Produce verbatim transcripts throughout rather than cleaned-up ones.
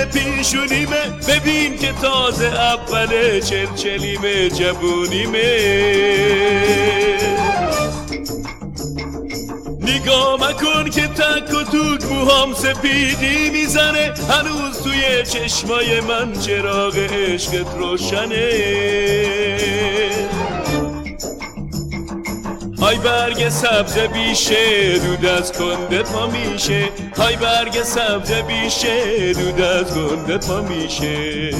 پیشونیمه، ببین که تازه اوله چلچلیمه جوونیمه. نگاه مکن که تک و توک موهام سپیدی میزنه، هنوز توی چشمای من چراغ عشقت روشنه. های برگ سبز بیشه دود از کنده پا میشه، های برگ سبز بیشه دود از کنده پا میشه.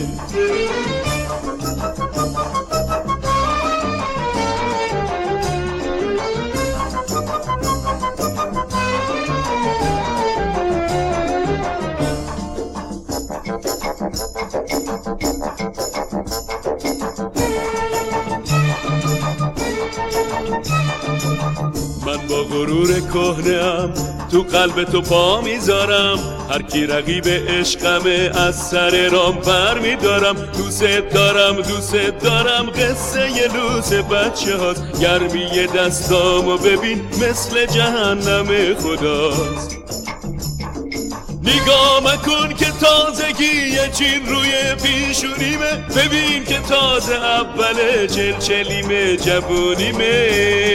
من با غرور کهنه‌ام تو قلب تو پا میذارم، هر کی رقیب عشقمه از سر رام بر میدارم. دوست دارم دوست دارم قصه ی لوس بچه هاست، گرمی دستامو ببین مثل جهنم خداست. نگاه مکن که تازگی چین روی پیشونیمه، ببین که تازه اوله چلچلیمه جوونیمه.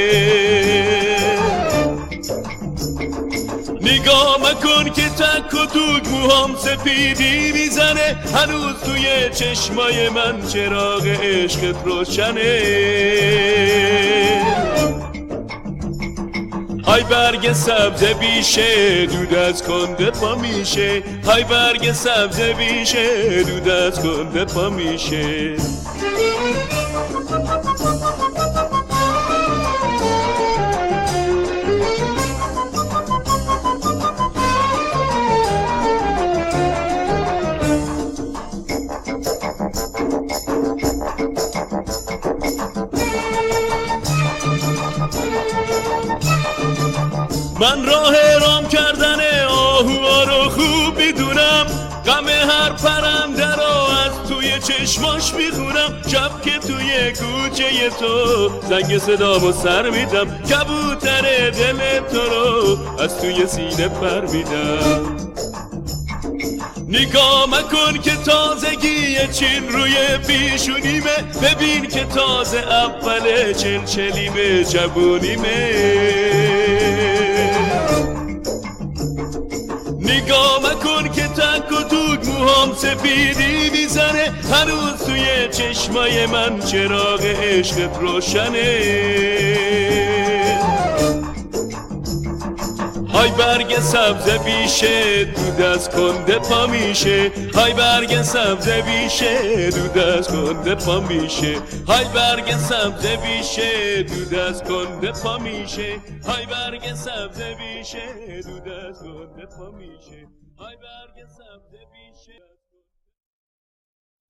نگاه مکن که تک و توک موهام سپیدی میزنه، هنوز توی چشمای من چراغ عشقت روشنه. های برگ سبز بیشه دود از کنده پا میشه، های برگ سبز بیشه دود از کنده پا میشه. من راه رام کردن آهوها رو خوب میدونم، غم هر پرنده رو از توی چشماش میخونم. شب که توی کوچه تو زنگ صدامو سر میدم، کبوتر دل تو رو از توی سینه پر میدم. نگاه مکن که تازگی چین روی پیشونیمه، ببین که تازه اوله چلچلیمه جوونیمه. نگاه مکن که تک و توک موهام سپیدی میزنه، هنوز توی چشمای من چراغ عشقت روشنه. های برگ سبز بیشه دود از کنده پا میشه، های برگ سبز بیشه دود از کنده پا میشه، های برگ سبز بیشه دود از کنده پا میشه، های برگ سبز بیشه دود از کنده پا میشه، های برگ سبز بیشه.